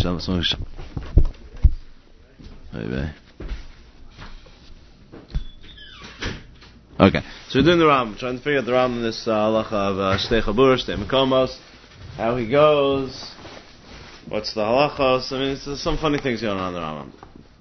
Okay, so we're doing the Ram, trying to figure out the Ram in this halacha of Shtei Chabura, Shtei Mekomos, how he goes, what's the halachos. I mean, there's some funny things going on in the Rambam.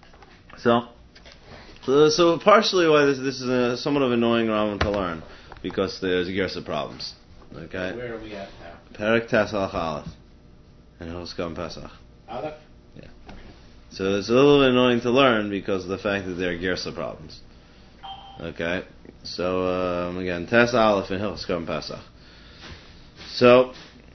So partially why this is a somewhat of an annoying Rambam to learn, because there's Gersa problems. Okay. Where are we at now? Perek Tes Halach Aleph, and Hoskam Pesach. Aleph? Yeah. So it's a little bit annoying to learn because of the fact that there are Gersa problems. Okay. So again, Tes Aleph and Hoskam Pesach. So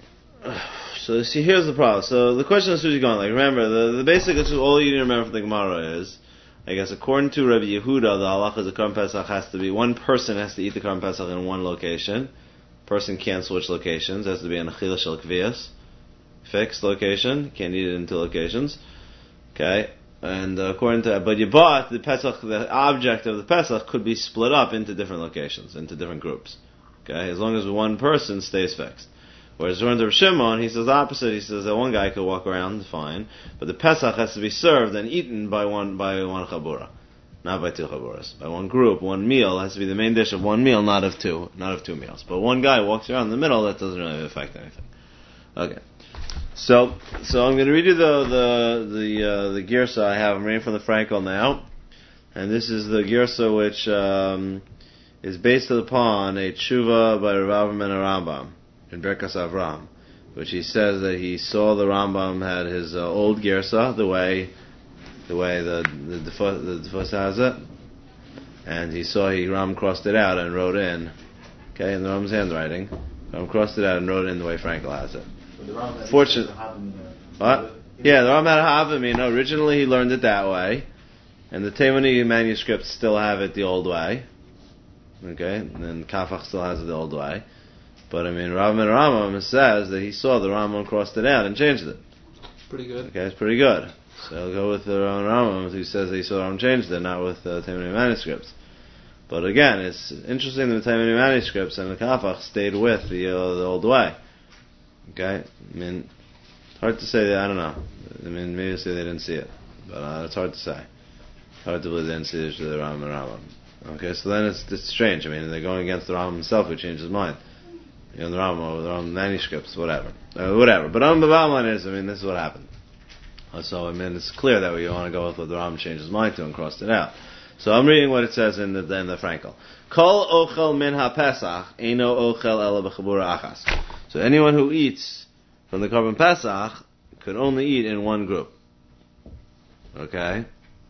see, here's the problem. So the question is who's going. Like, remember, the basic, this is all you need to remember from the Gemara is, I guess, according to Rabbi Yehuda, the halacha of the Korban Pesach has to be one person has to eat the Korban Pesach in one location. Person can't switch locations. It has to be an Achila Shel Kvias, fixed location. Can't eat it in two locations. Okay, and according to the Pesach, the object of the Pesach could be split up into different locations, into different groups. Okay, as long as one person stays fixed. Whereas according to Rav Shimon, he says the opposite. He says that one guy could walk around fine, but the Pesach has to be served and eaten by one chabura, not by two chaburas. By one group, one meal has to be the main dish of one meal, not of two meals. But one guy walks around in the middle, that doesn't really affect anything. Okay, so I'm going to read you the girsa I have. I'm reading from the Frankel now, and this is the girsa which is based upon a tshuva by Rav Avram and Rambam in Berkas Avram, which he says that he saw the Rambam had his old Gersa, the way the Dafus has it, and Ram crossed it out and wrote in, okay, in the Ram's handwriting, Ram crossed it out and wrote in the way Frankel has it. Fortunately, what? Yeah, the Ram had a Havamina. Originally he learned it that way, and the Taimani manuscripts still have it the old way, okay, and then Kafach still has it the old way. But I mean, Rav and Rambam says that he saw the Rambam crossed it out and changed it. Pretty good. Okay, it's pretty good. So I'll go with the Rav and Rambam who says that he saw the Rambam changed it, not with the Taimani manuscripts. But again, it's interesting that the Taimani manuscripts and the Kafach stayed with the old way. Okay, I mean, hard to say that. I don't know. I mean, maybe say they didn't see it, but it's hard to say. Hard to believe they didn't see the Rav and Rambam. Okay, so then it's strange. I mean, they're going against the Rambam himself who changed his mind. The Rambam manuscripts, whatever. But on the bottom line is, I mean, this is what happened. So, I mean, it's clear that we want to go with what the Rambam changed his mind to and crossed it out. So I'm reading what it says in the Frankel. Kol ochel min ha-pesach, eino ochel ela b'chabura achas. So anyone who eats from the Korban Pesach could only eat in one group. Okay?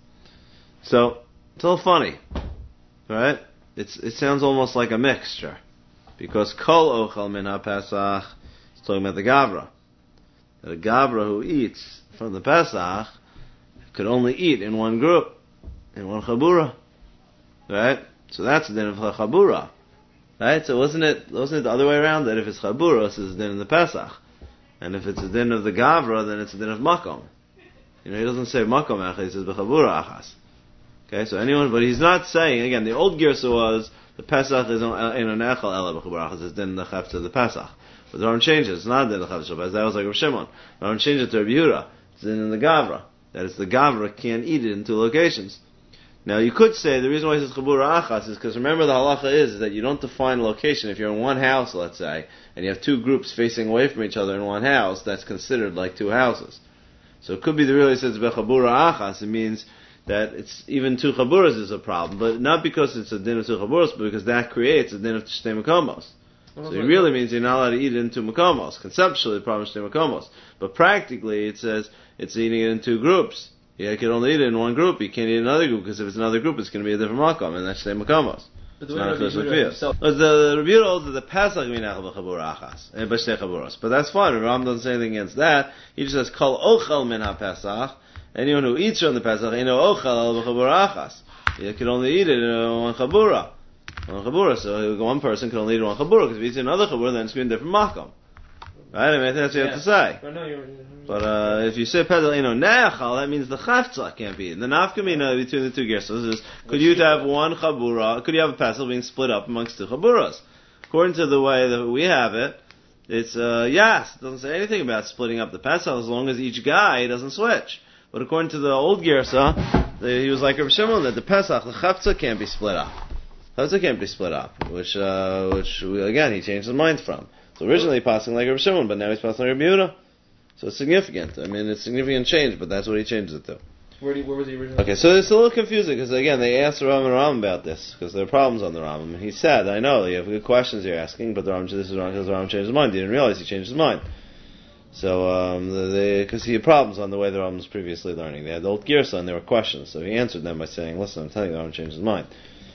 So, it's all funny. Right? It sounds almost like a mixture. Because kol ochel min ha-pesach is talking about the gavra. The gavra who eats from the Pesach could only eat in one group, in one chabura. Right? So that's the din of chabura. Right? So wasn't it the other way around? That if it's chabura, it's the din of the Pesach. And if it's a din of the gavra, then it's a din of makom. He doesn't say makom achas, he says b'chabura achas. Okay, so but he's not saying, again, the old girsa was, the Pesach is in an echel ela b'chabura achas, it's din the chefta of the Pesach. But the Rambam changes, it's not din the chefta of the Pesach, that was like Rav Shimon. The Rambam changed it to Rabbi Yehuda, it's din in the gavra. That is, the gavra can't eat it in two locations. Now, you could say the reason why it says chabura achas is because remember the halacha is that you don't define a location. If you're in one house, let's say, and you have two groups facing away from each other in one house, that's considered like two houses. So it could be the reason it says chabura achas. It means that it's even two chaburas is a problem, but not because it's a din of two chaburas, but because that creates a din of shtei makomos. So it really means you're not allowed to eat it in two makomos. Conceptually, the problem is shtei makomos, but practically it says it's eating it in two groups. You can only eat it in one group. You can't eat it in another group because if it's another group, it's going to be a different makom, and that's shtei makomos. But the Rabbi Yehuda holds that the Pesach minach b'chabura achas and b'shtei chaburos, but that's fine. Ram doesn't say anything against that. He just says kol ochel min ha-Pesach. Anyone who eats from the Pesach, eino ochel el b'chabura achas. You can only eat it in one chabura. So one person can only eat in one chabura because if he eats in another chabura, then it's going to be a different makom. Right? I mean, that's what you have to say. But if you say Pesach eino ne'achal, that means the chaftza can't be eaten. The nafkamina between the two gersos is, could you have one chabura, could you have a Pesach being split up amongst two chaburas? According to the way that we have it, It's Yas. It doesn't say anything about splitting up the Pesach as long as each guy doesn't switch. But according to the old Girsa, he was like Reb Shimon that the Pesach, the Chaftzah can't be split up. Chaftzah can't be split up, which again he changed his mind from. So originally passing like Reb Shimon, but now he's passing like Reb Yehuda. So it's significant. I mean, it's a significant change, but that's what he changed it to. Where was he originally? Okay, so it's a little confusing because again they asked the Rambam about this because there are problems on the Rambam. And he said, "I know you have good questions you're asking, but this is wrong because the Rambam changed his mind. You didn't realize he changed his mind." So because he had problems on the way the Rambam was previously learning. They had the old Girsa and there were questions, so he answered them by saying, "Listen, I'm telling you, the Rambam changed his mind."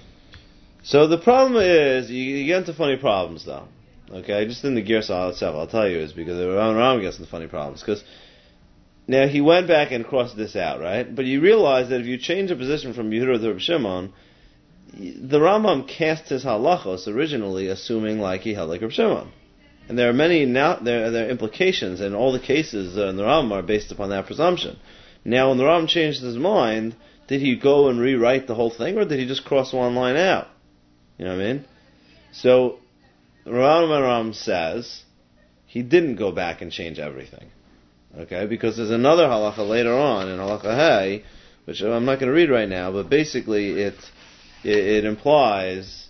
So the problem is you get into funny problems though. Okay, just in the Girsa itself, I'll tell you, is because the Rambam gets into funny problems because. Now, he went back and crossed this out, right? But you realize that if you change a position from Yehuda to Reb Shimon, the Rambam cast his halachos originally assuming like he held like Reb Shimon. And there are many there are implications, and all the cases in the Rambam are based upon that presumption. Now, when the Rambam changed his mind, did he go and rewrite the whole thing, or did he just cross one line out? You know what I mean? So, the Rambam says he didn't go back and change everything. Okay, because there's another halacha later on in halacha Hey, which I'm not going to read right now, but basically it implies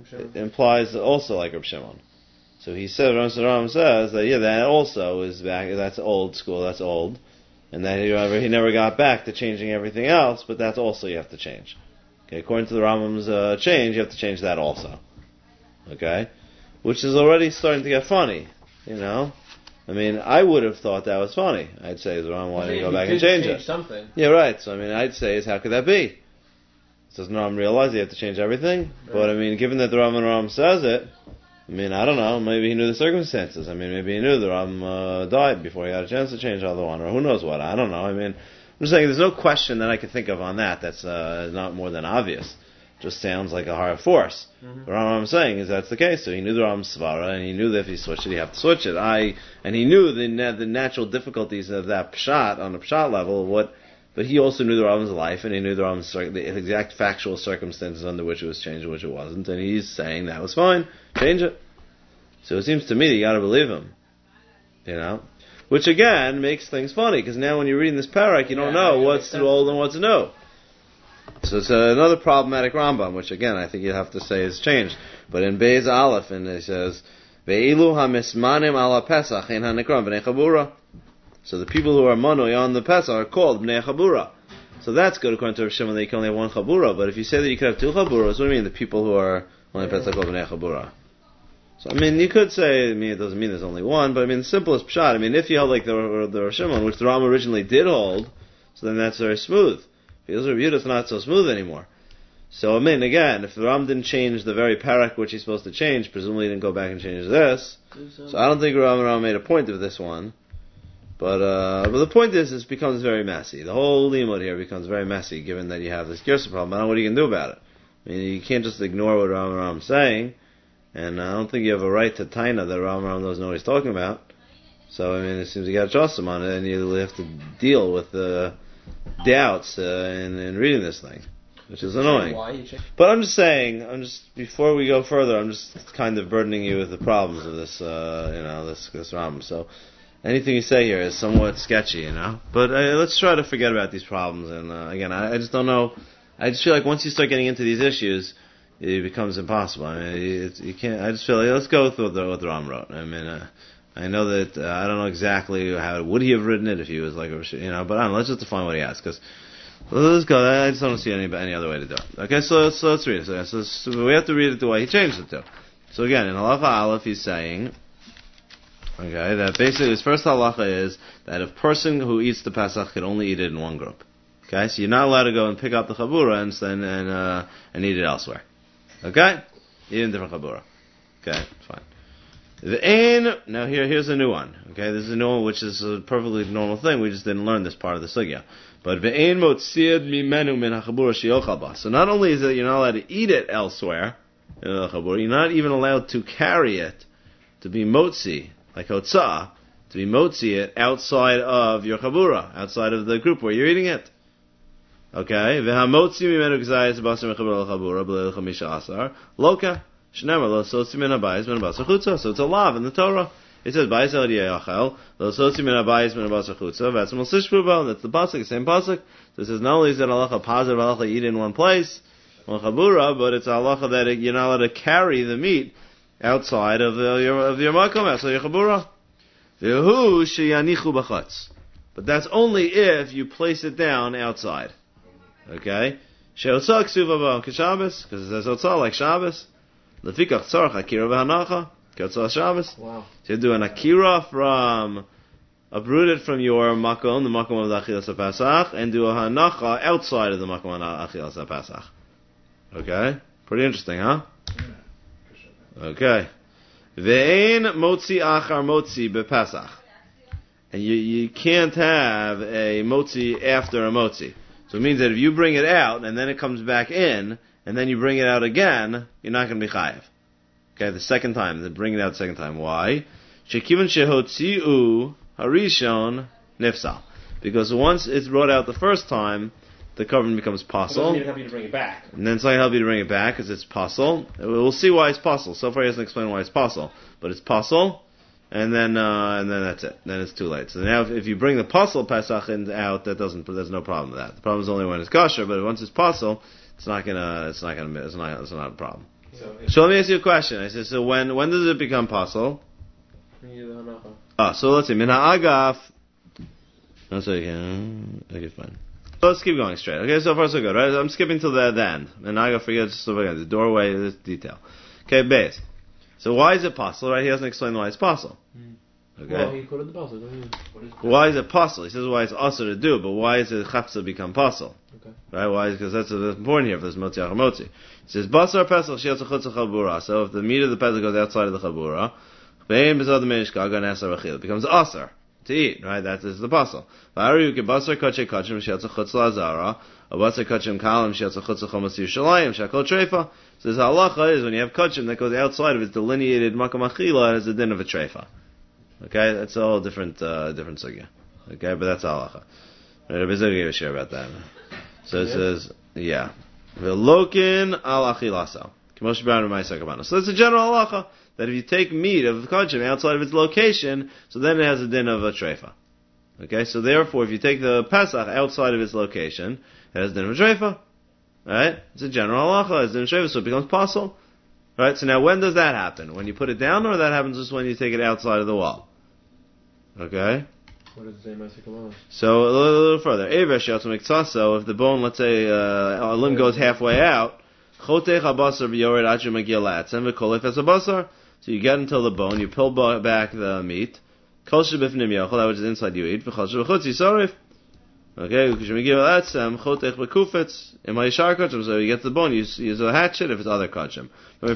also like Reb Shimon. So he said, Rambam says that that also is back. That's old school. That's old, and that he never got back to changing everything else. But that's also you have to change. Okay, according to the Rambam's change, you have to change that also. Okay, which is already starting to get funny. You know. I mean, I would have thought that was funny. I'd say the Rambam wanted to go back and change it. Something. Yeah, right. So I mean, I'd say how could that be? Doesn't the Rambam realize you have to change everything? Right. But I mean, given that the Rambam says it, I mean, I don't know. Maybe he knew the circumstances. I mean, maybe he knew the Rambam died before he had a chance to change the other one, or who knows what. I don't know. I mean, I'm just saying there's no question that I could think of on that. That's not more than obvious. Just sounds like a higher force. Mm-hmm. What I'm saying is that's the case. So he knew the Rambam's svara, and he knew that if he switched it, he'd have to switch it. And he knew the natural difficulties of that pshat on the pshat level. But he also knew the Rambam's life, and he knew the exact factual circumstances under which it was changed and which it wasn't. And he's saying that was fine, change it. So it seems to me that you got to believe him, you know. Which again makes things funny because now when you're reading this parak, you don't know what's too old and what's new. So it's another problematic Rambam, which again I think you have to say is changed. But in Beis Aleph, and it says, "Ve'ilu hamismanim ala Pesach ein hanikram b'nei Chabura." So the people who are manoi on the Pesach are called b'nei Chabura. So that's good according to Rav Shimon that you can only have one Chabura. But if you say that you could have two Chaburas, what do you mean the people who are only Pesach are called b'nei Chabura? So I mean you could say, I mean it doesn't mean there's only one, but I mean the simplest pshat. I mean if you hold like the Rav Shimon, which the Rambam originally did hold, so then that's very smooth. Because Reb Yehuda is not so smooth anymore. So, I mean, again, if the Ram didn't change the very parak which he's supposed to change, presumably he didn't go back and change this. So I don't think Ram made a point of this one. But the point is, it becomes very messy. The whole limud here becomes very messy, given that you have this Girsa problem. I don't know what you can do about it. I mean, you can't just ignore what Ram is saying, and I don't think you have a right to taina that Ram doesn't know what he's talking about. So, I mean, it seems you got to trust him on it, and you have to deal with the doubts in reading this thing, which is annoying. But I'm just saying, before we go further, I'm just kind of burdening you with the problems of this, this Rambam. So anything you say here is somewhat sketchy, you know. But let's try to forget about these problems. And again, I just don't know. I just feel like once you start getting into these issues, it becomes impossible. I mean, you can't. I just feel like let's go with what the Rambam wrote. I mean. I know that I don't know exactly how would he have written it if he was like, but I don't know, let's just define what he has because let's go. I just don't see any other way to do it. Okay, so let's read it. So we have to read it the way he changed it to. So again, in halacha aleph, he's saying, okay, that basically his first halacha is that a person who eats the Pesach can only eat it in one group. Okay, so you're not allowed to go and pick up the chabura and eat it elsewhere. Okay, eat in different chabura. Okay, fine. Now here's a new one. Okay, this is a new one, which is a perfectly normal thing. We just didn't learn this part of the sugya. But ve'ein motziad mimenu min hachabura sheyochal ba. So not only is it you're not allowed to eat it elsewhere in the chabura, you're not even allowed to carry it to be motzi like hotzah, to be motzi it outside of your chabura, outside of the group where you're eating it. Okay, ve'hamotzi mimenu gzayis basar mechabura chabura b'leil chamisha asar loka. So it's a lav in the Torah. It says, Bayis el yachel, l'sotzi min habayis min habasar chutza, v'etzim l'sishpuba, that's the pasuk, the same pasuk. So it says, not only is it halacha positive, halacha eat in one place, one chabura, but it's halacha that you're not allowed to carry the meat outside of your makom, outside your chabura. V'hu sheyanichu b'chatz. But that's only if you place it down outside. Okay? She'otzah ksuva b'am k'Shabbos, because it says otzah like Shabbos. Lefikach tzarach akira v'hanacha, k'otzah Shabbos. Wow. So you do an akira from, uproot it from your makom, the makom of the achilas HaPasach, and do a hanacha outside of the makom of the achilas HaPasach. Okay? Pretty interesting, huh? Okay. Ve'ein motzi achar motzi bepasach. And you can't have a motzi after a motzi. So it means that if you bring it out, and then it comes back in, and then you bring it out again, you're not going to be chayiv. Okay, the second time, they bring it out the second time. Why? Shekivan shehotziu harishon nifsal. Because once it's brought out the first time, the covering becomes pasul. It doesn't even help you to bring it back. And then it's not going to help you to bring it back, because it's pasul. We'll see why it's pasul. So far he hasn't explained why it's pasul. But it's pasul, and then that's it. Then it's too late. So now if you bring the pasul Pesach out, there's no problem with that. The problem is only when it's kosher, but once it's pasul, it's not a problem. So let me ask you a question. I said, so when does it become pasul? So let's see. Min ha'agaf. Okay, fine. So let's keep going straight. Okay, so far so good, right? I'm skipping till the end. And I forget the doorway, this detail. Okay, base. So why is it pasul, right? He doesn't explain why it's pasul. Okay. Well, he quoted the pasul. Why is it pasul? He says why it's also to do, but why is it chapsa become pasul? Okay. Right? Why? Because that's important here for this motzi achar motzi. He says basar pesach shiatz chutz chabura. So if the meat of the pesach goes outside of the chabura, ve'im bezad meishkag an asar achil, it becomes asar to eat. Right? That is the pasul. Va'aru ke basar kachem kachem shiatz chutz lazara, or basar kachem kalam shiatz chutz chomas Yerushalayim shakol treifa. So this halacha is when you have kachem that goes outside of its delineated makam achila, it has a din of a treifa. Okay, that's a whole different sugya. Okay, but that's halacha. Rabbi Zog gave a share about that. So it says, yeah, v'lokin al achilaso. K'moshe Brown and Ma'aseh Kabbalah. So it's a general halacha that if you take meat of the kachem outside of its location, so then it has a din of a treifa. Okay, so therefore, if you take the Pesach outside of its location, it has a din of a treifa. Right? It's a general halacha. It's a din of a treifa, so it becomes pasul. Right? So now, when does that happen? When you put it down, or that happens just when you take it outside of the wall? Okay? What does it say, Ma'aseh Kabbalah? So, a little further. So, if the bone, let's say, a limb goes halfway out, so you get until the bone, you pull back the meat, that which is inside you eat, okay, so you get the bone, you use a hatchet if it's other kachim.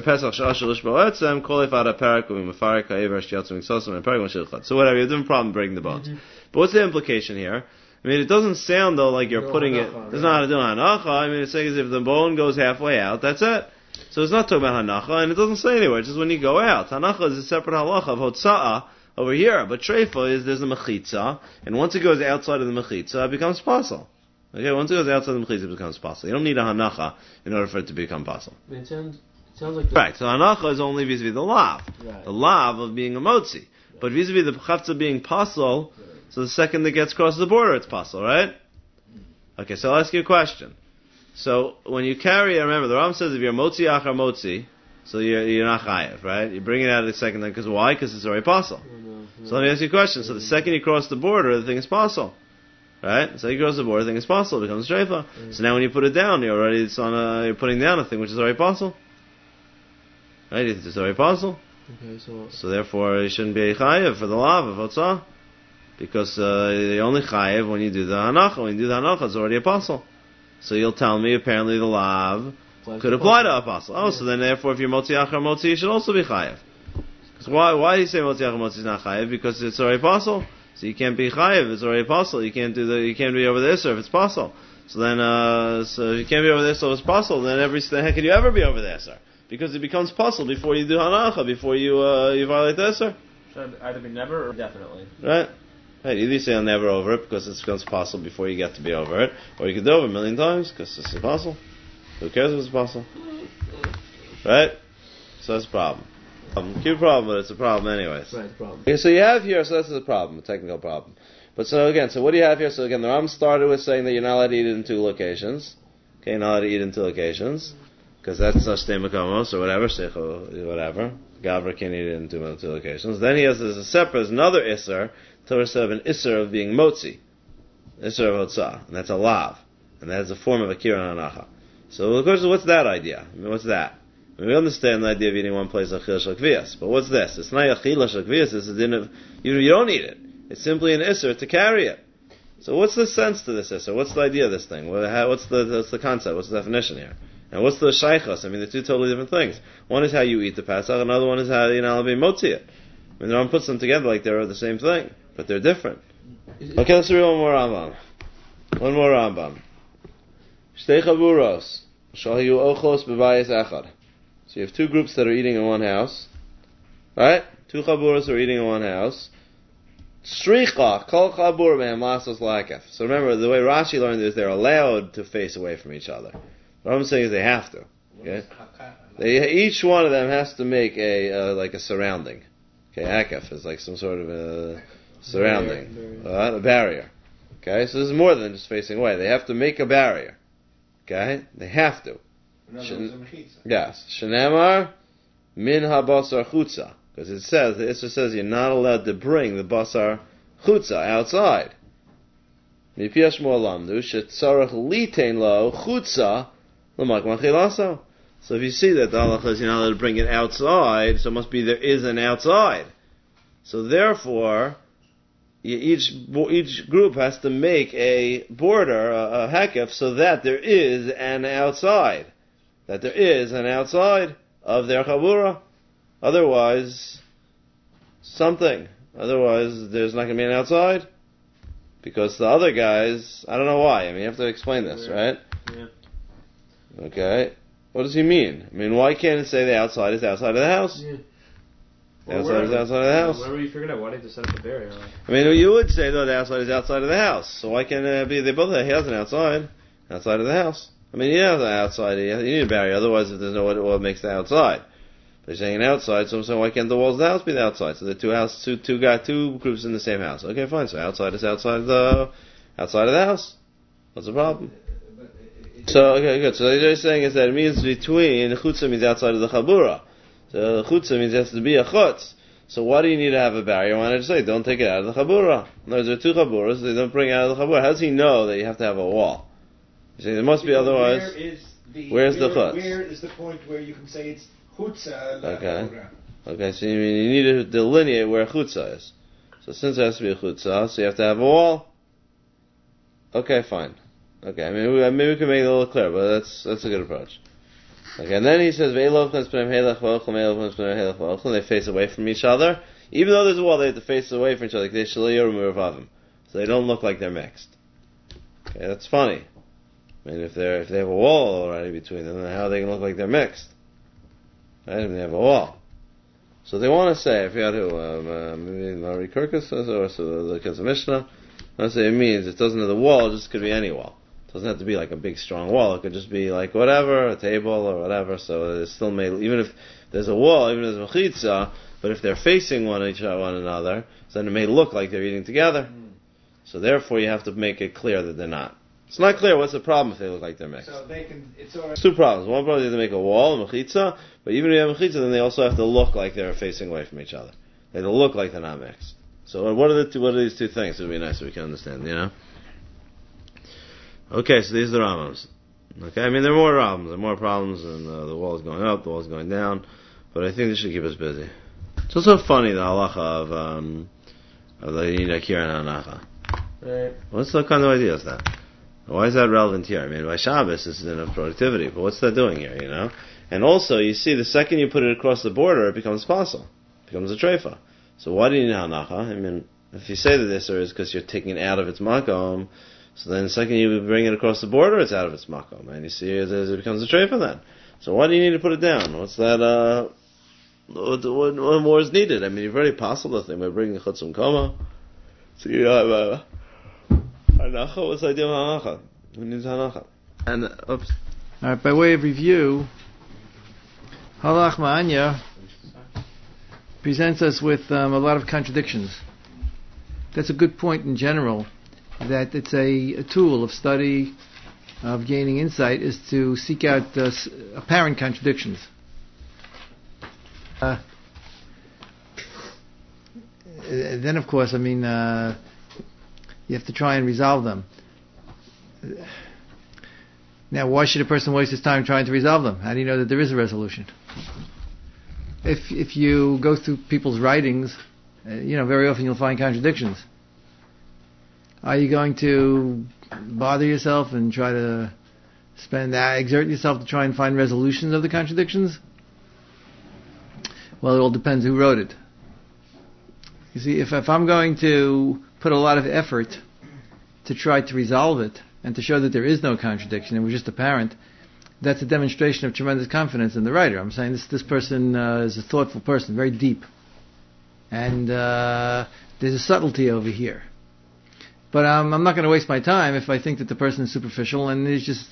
So whatever, you have a different problem breaking the bones. Mm-hmm. But what's the implication here? I mean, it doesn't sound though like you're putting it, there's not a din hanacha. I mean, it's saying as if the bone goes halfway out, that's it. So it's not talking about hanacha, and it doesn't say anywhere, it's just when you go out. Hanacha is a separate halacha of hotza'ah over here, but treifa is there's a mechitza, and once it goes outside of the mechitza, it becomes pasul. Okay, once it goes outside the mechitza, it becomes pasul. You don't need a hanacha in order for it to become pasul. It sounds like right. So hanacha is only vis-a-vis the lav, right. The lav of being a motzi, right. But vis-a-vis the chavtza being pasul. Right. So the second that gets across the border, it's pasul, right? Okay, so I'll ask you a question. So when you carry it, remember the Ram says if you're motzi achar motzi, so you're not chayev, right? You bring it out of the second thing, because why? Because it's already pasul. So let me ask you a question. So the second you cross the border, the thing is pasul, right? So you cross the border, the thing is pasul, it becomes treifa. So now when you put it down, you're putting down a thing which is already pasul, right? It's already pasul. Okay, so therefore you shouldn't be chayev for the lav of hotzah, because you're only chayev when you do the hanacha. When you do the hanacha, it's already a pasul. So you'll tell me apparently the lav could apply to a pasul. Oh, so then therefore if you're motzi achar motzi, you should also be chayev. Why do you say motzi achar motzi is not chayev? Because it's already pasul. So you can't be chayev. It's already pasul. You can't be over there, sir, if it's pasul. So then, so if you can't be over there, so it's pasul. Then how can you ever be over there, sir? Because it becomes pasul before you do hanacha, before you violate the sir. Should either be never or definitely. Right. Right. Either you say I'll never over it because it becomes pasul before you get to be over it, or you could do it over a million times because it's pasul. Who cares if it's pasul? Right. So that's the problem. Cute problem, but it's a problem anyways. Right, the problem. Okay, so you have here, so this is a problem, a technical problem. But so what do you have here? So again, the Ram started with saying that you're not allowed to eat it in two locations. Okay, you're not allowed to eat in two locations. Because that's not shtei makamos or whatever, whatever. Gavra can't eat it in two locations. Then he has another isser, Torah said an isser of being motzi. Isser of hotzah. And that's a lav. And that is a form of a kiran hanacha. So the question is, what's that idea? I mean, what's that? I mean, we understand the idea of eating one place achil shakvias. But what's this? It's not achil shakvias, it's a din of, you don't eat it. It's simply an isser to carry it. So what's the sense to this isser? What's the idea of this thing? What's the concept? What's the definition here? And what's the shaychos? I mean, they're two totally different things. One is how you eat the Pesach, another one is how you're not allowed to be motzi it. I mean, the Rambam puts them together like they're the same thing, but they're different. Okay, let's read one more Rambam. Shtei chaburos, shahiyu ochos b'bayis echad. So you have two groups that are eating in one house, right? Two chaburos are eating in one house. Shricha, kol chabur behem lasos lakef. So remember, the way Rashi learned is they're allowed to face away from each other. What I'm saying is they have to. Okay? Each one of them has to make a surrounding. Okay, akef is like some sort of a surrounding, a barrier. Okay, so this is more than just facing away. They have to make a barrier. Okay, they have to. Yes, shenamar min habasar chutza, because it says you're not allowed to bring the basar chutza outside. Mipiash mo lamdu shetzarach litein lo chutza. So if you see that the halacha is you're not allowed to bring it outside, so it must be there is an outside. So therefore, each group has to make a border, a hakef, so that there is an outside. That there is an outside of their chabura. Otherwise, there's not going to be an outside. Because the other guys, I don't know why. I mean, you have to explain this, right? Yeah. Okay. What does he mean? I mean, why can't it say the outside is outside of the house? Yeah. The outside is outside of the house. Wherever you figured out, why did they set up a barrier? I mean, you would say, though, the outside is outside of the house. So why can't it be, he has an outside of the house. I mean, he has an outside, you need a barrier, otherwise if there's no what makes the outside. They're saying an outside, so I'm saying, why can't the walls of the house be the outside? So the two groups in the same house. Okay, fine, so outside is outside of the house. What's the problem? So, okay, good. So what they're saying is that it means between, chutza means outside of the chabura. So chutza means it has to be a chutz. So why do you need to have a barrier? Why not just say, don't take it out of the chabura? In other words, there are two chaburas, they don't bring it out of the chabura. How does he know that you have to have a wall? You say, there must be otherwise. Where's the chutz? Where is the point where you can say it's chutza? Okay, so you need to delineate where chutza is. So since it has to be a chutza, so you have to have a wall. Okay, fine. Okay, maybe we can make it a little clearer, but that's a good approach. Okay, and then he says, they face away from each other. Even though there's a wall, they have to face away from each other. So they don't look like they're mixed. Okay, that's funny. I mean, if they have a wall already between them, then how are they going to look like they're mixed? Right, if they have a wall. So they want to say, I forgot who, maybe Mari Kirkus says, or so the Kids of Mishnah, I say it means it doesn't have the wall, it just could be any wall. It doesn't have to be like a big strong wall, it could just be like whatever, a table or whatever, so it's still made, even if there's a wall, even if there's a mechitza, but if they're facing one another, so then it may look like they're eating together. So therefore you have to make it clear that they're not. It's not clear what's the problem if they look like they're mixed. So they can, it's already... Two problems. One problem is they make a wall, a mechitza, but even if you have a mechitza, then they also have to look like they're facing away from each other. They have to look like they're not mixed. So what are these two things? It would be nice if we can understand, you know? Okay, so these are the Rambams. Okay, I mean, there are more Rambams. There are more problems, and the wall is going up, the wall is going down, but I think this should keep us busy. It's also funny, the halacha of the Yinakir and Hanacha. Right. What's the kind of idea is that? Why is that relevant here? I mean, by Shabbos, it's in a productivity, but what's that doing here, you know? And also, you see, the second you put it across the border, it becomes pasul. It becomes a treifa. So why do you need hanacha? I mean, if you say that this is because you're taking it out of its makom, so then the second you bring it across the border, it's out of its makom. And you see, it becomes a treifa then. So why do you need to put it down? What's that, what more is needed? I mean, you've already pasul the thing by bringing chutzum koma. So you have, hanacha, what's the idea of hanacha? Who needs hanacha? And, oops. Alright, by way of review, halach ma'anya, presents us with a lot of contradictions. That's a good point in general, that it's a tool of study, of gaining insight, is to seek out apparent contradictions. Then, of course, you have to try and resolve them. Now, why should a person waste his time trying to resolve them? How do you know that there is a resolution? If you go through people's writings, very often you'll find contradictions. Are you going to bother yourself and try to exert yourself to try and find resolutions of the contradictions? Well, it all depends who wrote it. You see, if I'm going to put a lot of effort to try to resolve it and to show that there is no contradiction, it was just apparent, that's a demonstration of tremendous confidence in the writer. I'm saying this person is a thoughtful person, very deep. And there's a subtlety over here. But I'm not going to waste my time if I think that the person is superficial and he's just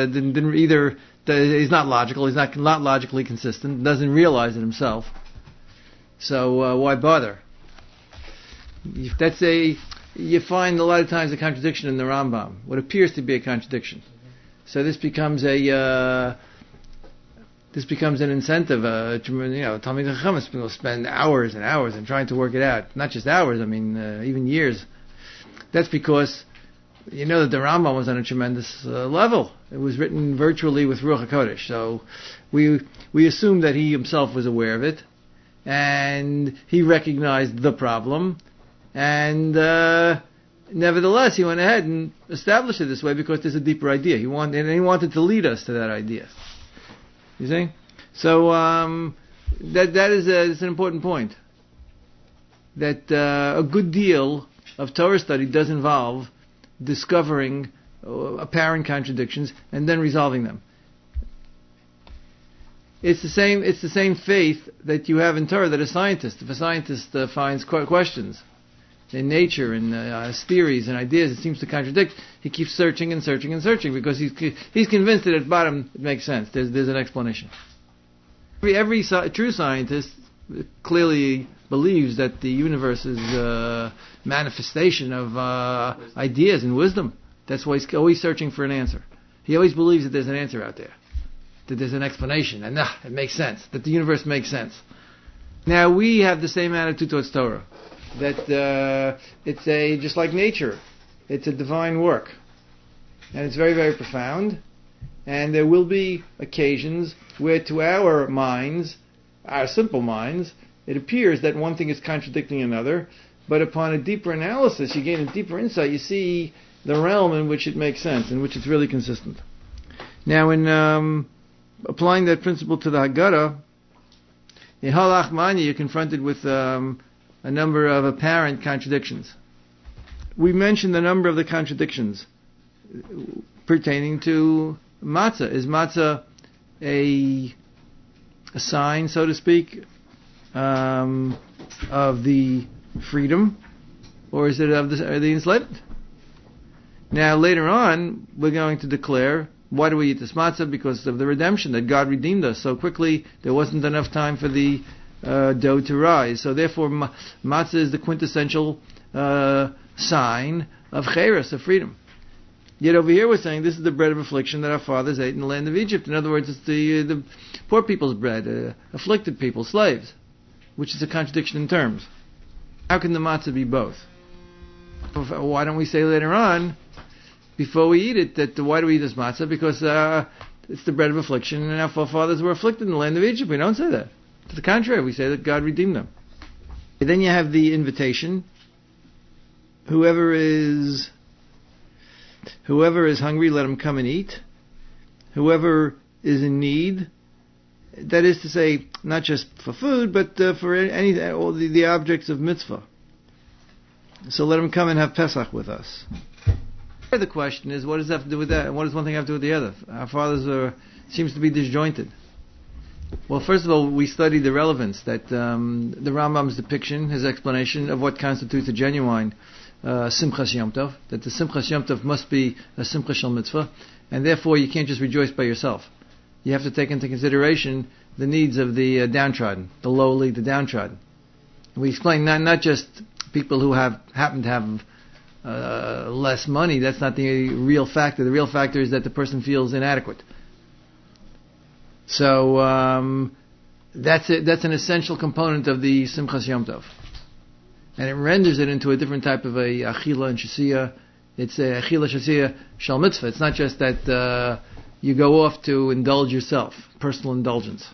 he's not logical, he's not logically consistent, doesn't realize it himself. So why bother? You find a lot of times a contradiction in the Rambam, what appears to be a contradiction. So this becomes an incentive. Talmidei Chacham will spend hours and hours in trying to work it out. Not just hours, even years. That's because that the Rambam was on a tremendous level. It was written virtually with Ruach HaKodesh. So we assume that he himself was aware of it, and he recognized the problem, and nevertheless he went ahead and established it this way because there's a deeper idea. He wanted to lead us to that idea. You see? So that is it's an important point. That a good deal of Torah study does involve discovering apparent contradictions and then resolving them. It's the same faith that you have in Torah that a scientist, if a scientist finds questions in nature and theories and ideas it seems to contradict, he keeps searching and searching and searching because he's convinced that at bottom it makes sense. There's an explanation. Every true scientist clearly believes that the universe is a manifestation of ideas and wisdom. That's why he's always searching for an answer. He always believes that there's an answer out there, that there's an explanation, and it makes sense, that the universe makes sense. Now we have the same attitude towards Torah, that it's just like nature, it's a divine work, and it's very, very profound, and there will be occasions where to our minds, our simple minds, it appears that one thing is contradicting another, but upon a deeper analysis, you gain a deeper insight, you see the realm in which it makes sense, in which it's really consistent. Now in applying that principle to the Haggadah, in Halach Manya you're confronted with a number of apparent contradictions. We mentioned the number of the contradictions pertaining to matzah. Is matzah a sign, so to speak, of the freedom, or is it of the enslavement? Now later on we're going to declare, why do we eat this matzah? Because of the redemption, that God redeemed us so quickly there wasn't enough time for the dough to rise. So therefore matzah is the quintessential sign of cheres, of freedom. Yet over here we're saying this is the bread of affliction that our fathers ate in the land of Egypt. In other words, it's the poor people's bread, afflicted people, slaves, which is a contradiction in terms. How can the matzah be both? Why don't we say later on, before we eat it, that why do we eat this matzah? Because it's the bread of affliction, and our forefathers were afflicted in the land of Egypt. We don't say that. To the contrary, we say that God redeemed them. And then you have the invitation. Whoever is hungry, let him come and eat. Whoever is in need, that is to say, not just for food, but for all the objects of mitzvah. So let him come and have Pesach with us. The question is, what does that have to do with that? And what does one thing have to do with the other? Our fathers seems to be disjointed. Well, first of all, we studied the relevance that the Rambam's depiction, his explanation of what constitutes a genuine Simchas Yom Tov, that the Simchas Yom Tov must be a Simcha Shel Mitzvah, and therefore you can't just rejoice by yourself. You have to take into consideration the needs of the downtrodden, the lowly, the downtrodden. We explain not just people who happen to have less money. That's not the real factor. The real factor is that the person feels inadequate. So that's it. That's an essential component of the Simchas Yom Tov, and it renders it into a different type of a achila and shasiya. It's a achila shasiya shal mitzvah. It's not just that you go off to indulge yourself, personal indulgence.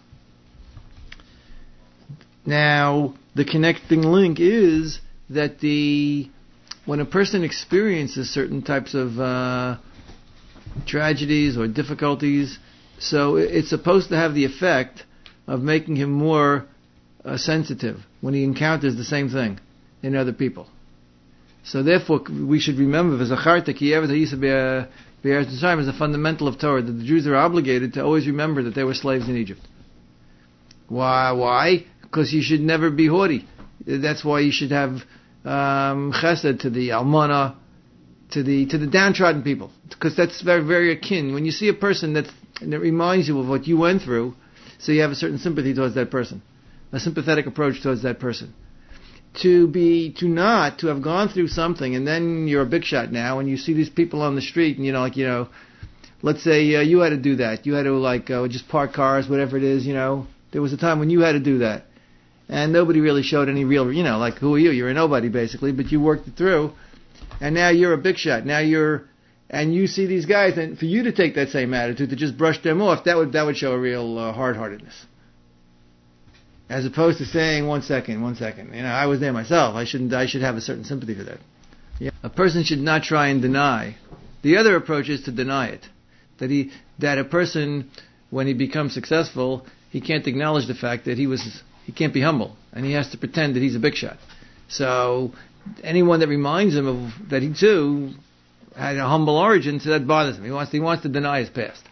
Now, the connecting link is that when a person experiences certain types of tragedies or difficulties, so it's supposed to have the effect of making him more sensitive when he encounters the same thing in other people. So therefore, we should remember is a fundamental of Torah, that the Jews are obligated to always remember that they were slaves in Egypt. Why? Because you should never be haughty. That's why you should have chesed to the almana, to the downtrodden people, because that's very, very akin. When you see a person that reminds you of what you went through, so you have a certain sympathy towards that person, a sympathetic approach towards that person. To have gone through something, and then you're a big shot now, and you see these people on the street, and let's say you had to do that. You had to just park cars, whatever it is. There was a time when you had to do that, and nobody really showed any real, who are you? You're a nobody basically, but you worked it through, and now you're a big shot. And you see these guys, and for you to take that same attitude, to just brush them off, that would show a real hard-heartedness. As opposed to saying, one second, I was there myself. I should have a certain sympathy for that. Yeah. A person should not try and deny. The other approach is to deny it. That a person, when he becomes successful, he can't acknowledge the fact that he can't be humble, and he has to pretend that he's a big shot. So anyone that reminds him of that he too had a humble origin, so that bothers him. He wants to deny his past.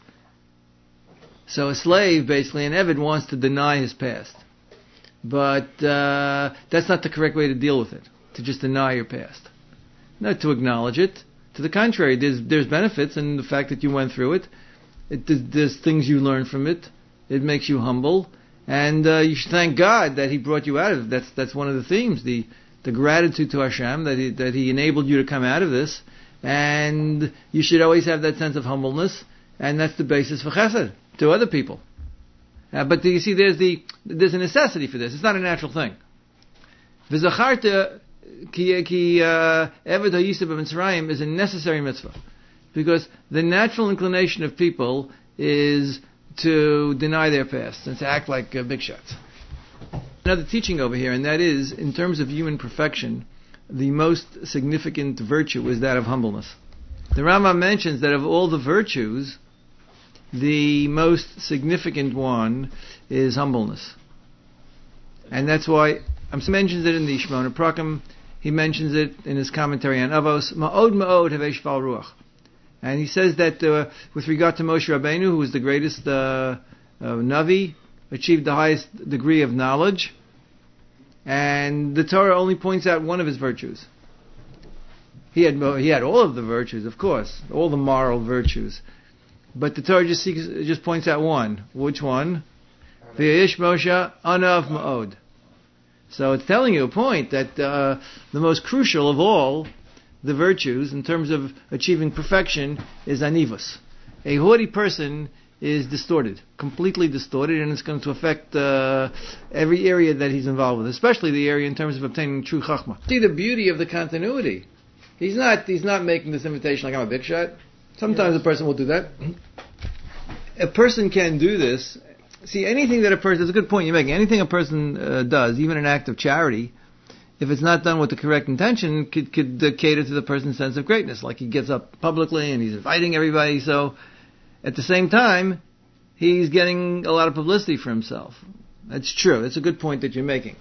So a slave, basically, an Eved, wants to deny his past. But that's not the correct way to deal with it, to just deny your past. Not to acknowledge it. To the contrary, there's benefits in the fact that you went through it. There's things you learn from it. It makes you humble. And you should thank God that He brought you out of it. That's one of the themes, the gratitude to Hashem that He enabled you to come out of this. And you should always have that sense of humbleness, and that's the basis for chesed to other people. But you see, there's a necessity for this. It's not a natural thing. V'zacharta ki eved ha'yiseh b'Mitzrayim is a necessary mitzvah, because the natural inclination of people is to deny their past and to act like big shots. Another teaching over here, and that is, in terms of human perfection, the most significant virtue is that of humbleness. The Rambam mentions that of all the virtues, the most significant one is humbleness. And that's why he mentions it in the Shmona Prakim. He mentions it in his commentary on Avos. Ma'od ma'od havei shval ruach. And he says that with regard to Moshe Rabbeinu, who was the greatest Navi, achieved the highest degree of knowledge, and the Torah only points out one of his virtues. He had all of the virtues, of course, all the moral virtues. But the Torah just points out one. Which one? V'yish Moshe anav ma'od. So it's telling you a point that the most crucial of all the virtues in terms of achieving perfection is anivus. A haughty person is distorted, completely distorted, and it's going to affect every area that he's involved with, especially the area in terms of obtaining true chachma. See the beauty of the continuity. He's not making this invitation like I'm a big shot. Sometimes a person will do that. A person can do this. See, anything that a person, that's a good point you're making, anything a person does, even an act of charity, if it's not done with the correct intention, could cater to the person's sense of greatness. Like he gets up publicly and he's inviting everybody, so at the same time, he's getting a lot of publicity for himself. That's true. That's a good point that you're making.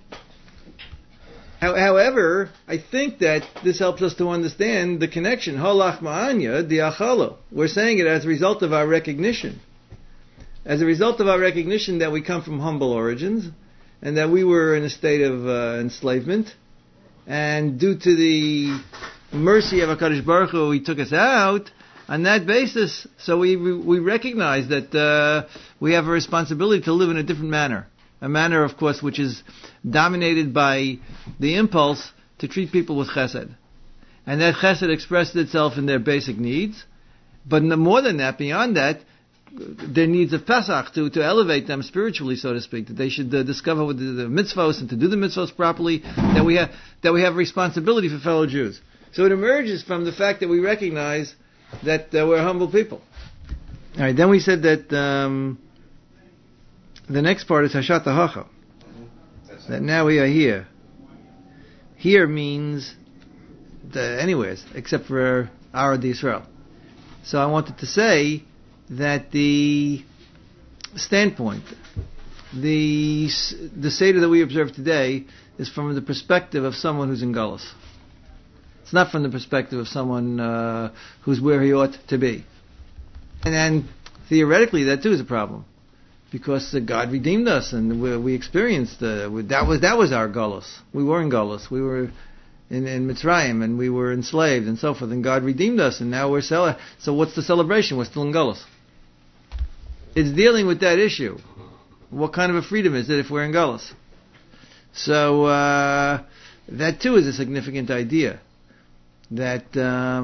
However, I think that this helps us to understand the connection. Halach ma'anya diachalo. We're saying it as a result of our recognition. As a result of our recognition that we come from humble origins, and that we were in a state of enslavement, and due to the mercy of HaKadosh Baruch Hu, He took us out. On that basis, so we recognize that we have a responsibility to live in a different manner. a manner, of course, which is dominated by the impulse to treat people with chesed. And that chesed expressed itself in their basic needs. But more than that, beyond that, their needs of Pesach, to elevate them spiritually, so to speak, that they should discover what the mitzvos, and to do the mitzvos properly, that we have responsibility for fellow Jews. So it emerges from the fact that we recognize that we're humble people. All right, then we said that the next part is Hashat HaHacha. That now we are here. Here means anywheres, except for Arad Yisrael. So I wanted to say that the standpoint, the Seder that we observe today is from the perspective of someone who's in Galus. It's not from the perspective of someone who's where he ought to be. And then theoretically that too is a problem, because God redeemed us and we experienced that was our Galus. We were in Galus. We were in Mitzrayim, and we were enslaved and so forth, and God redeemed us, and now we're so what's the celebration? We're still in Galus. It's dealing with that issue. What kind of a freedom is it if we're in Galus? So that too is a significant idea. That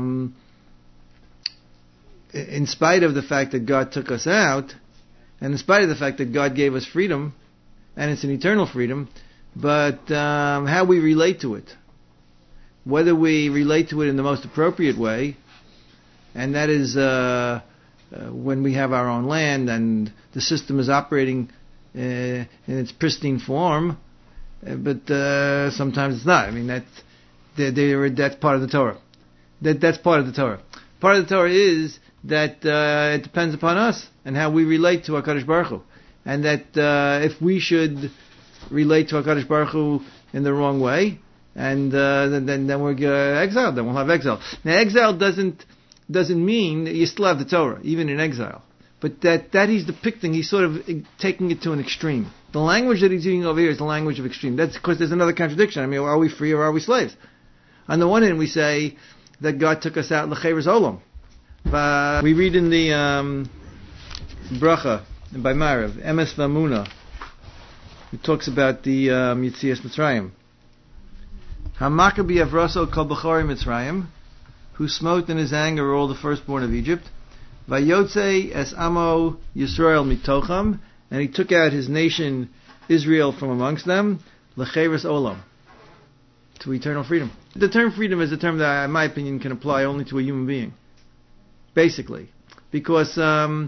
in spite of the fact that God took us out, and in spite of the fact that God gave us freedom, and it's an eternal freedom, but how we relate to it, whether we relate to it in the most appropriate way, and that is when we have our own land and the system is operating in its pristine form, but sometimes it's not. I mean, that's part of the Torah. That's part of the Torah. Part of the Torah is that it depends upon us and how we relate to HaKadosh Baruch Hu, and that if we should relate to HaKadosh Baruch Hu in the wrong way, and then we're exiled. Then we'll have exile. Now, exile doesn't mean that you still have the Torah, even in exile. But that he's depicting, he's sort of taking it to an extreme. The language that he's using over here is the language of extreme. That's because there's another contradiction. I mean, are we free or are we slaves? On the one hand, we say that God took us out l'cheiras olam. But we read in the bracha by Marav, Emes V'Amuna, it talks about the Yetzias Mitzrayim. Hamakabi Avraso Kol B'chori Mitzrayim, who smote in his anger all the firstborn of Egypt. Vayotze es amo Yisrael mitocham, and he took out his nation Israel from amongst them, l'cheiras olam, to eternal freedom. The term freedom is a term that, in my opinion, can apply only to a human being, basically, because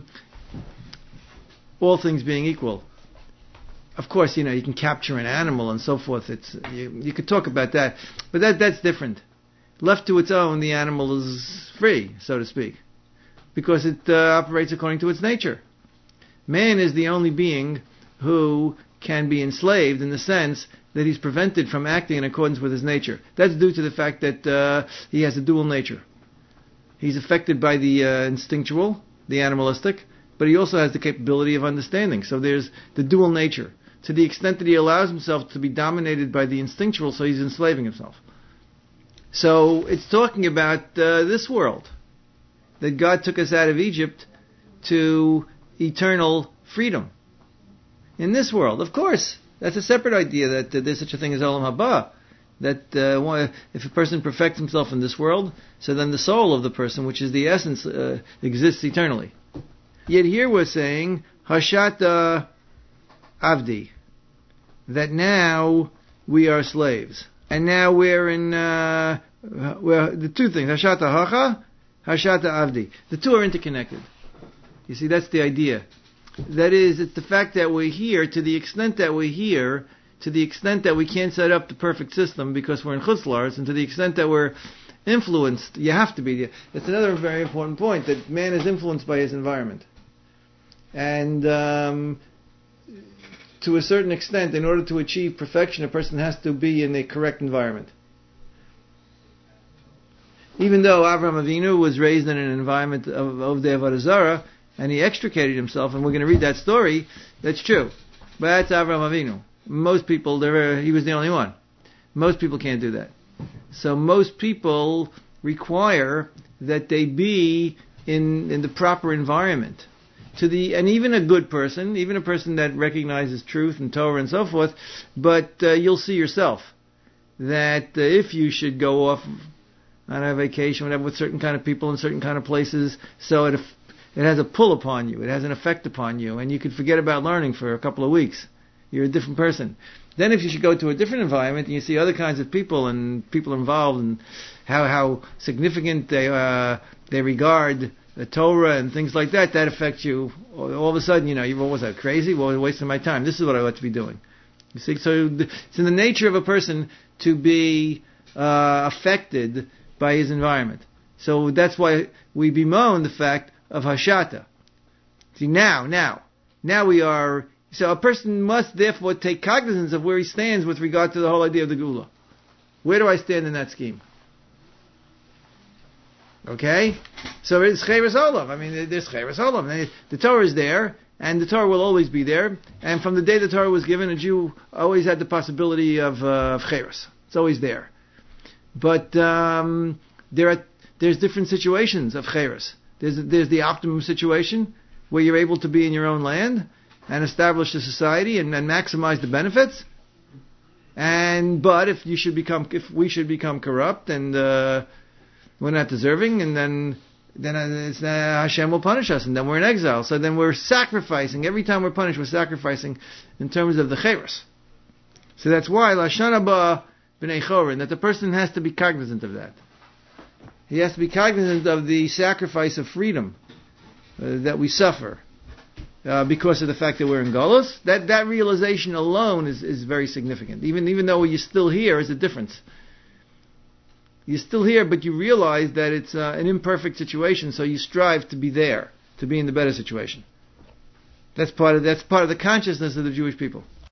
all things being equal. Of course, you can capture an animal and so forth. You could talk about that, but that's different. Left to its own, the animal is free, so to speak, because it operates according to its nature. Man is the only being who can be enslaved in the sense that he's prevented from acting in accordance with his nature. That's due to the fact that he has a dual nature. He's affected by the instinctual, the animalistic, but he also has the capability of understanding. So there's the dual nature. To the extent that he allows himself to be dominated by the instinctual, so he's enslaving himself. So it's talking about this world, that God took us out of Egypt to eternal freedom. In this world, of course, that's a separate idea that there's such a thing as Olam Haba, that if a person perfects himself in this world, so then the soul of the person, which is the essence, exists eternally. Yet here we're saying, Hashat Avdi, that now we are slaves. And now we're in the two things, Hashata Hacha, Hashata Avdi. The two are interconnected. You see, that's the idea. That is, it's the fact that we're here, to the extent that we're here, to the extent that we can't set up the perfect system because we're in Chutz La'aretz, and to the extent that we're influenced, you have to be. It's another very important point, that man is influenced by his environment. And to a certain extent, in order to achieve perfection, a person has to be in a correct environment. Even though Avraham Avinu was raised in an environment of the Avodah Zarah, and he extricated himself, and we're going to read that story, that's true. But that's Avraham Avinu. Most people, he was the only one. Most people can't do that. So most people require that they be in the proper environment and even a good person, even a person that recognizes truth and Torah and so forth, but you'll see yourself that if you should go off on a vacation, whatever, with certain kind of people in certain kind of places, so it has a pull upon you, it has an effect upon you, and you could forget about learning for a couple of weeks. You're a different person. Then if you should go to a different environment and you see other kinds of people and people involved and how significant they regard the Torah and things like that, that affects you. All of a sudden, what was that, crazy? Well, I'm wasting my time. This is what I ought to be doing. You see, so it's in the nature of a person to be affected by his environment. So that's why we bemoan the fact of Hashata. See, now we are... So a person must therefore take cognizance of where he stands with regard to the whole idea of the Geula. Where do I stand in that scheme? Okay? So it's Cheres Olav. I mean, there's Cheres Olav. The Torah is there, and the Torah will always be there. And from the day the Torah was given, a Jew always had the possibility of Cheres. It's always there. But there's different situations of Cheres. There's the optimum situation where you're able to be in your own land and establish a society and maximize the benefits. But if we should become corrupt and we're not deserving, and then Hashem will punish us, and then we're in exile. So then we're sacrificing. Every time we're punished, we're sacrificing in terms of the Cheres. So that's why Lashon Haba B'nei Chorin, that the person has to be cognizant of that. He has to be cognizant of the sacrifice of freedom that we suffer. Because of the fact that we're in Golus, that realization alone is very significant. Even though you're still here, is a difference. You're still here, but you realize that it's an imperfect situation, so you strive to be there, to be in the better situation. That's part of the consciousness of the Jewish people.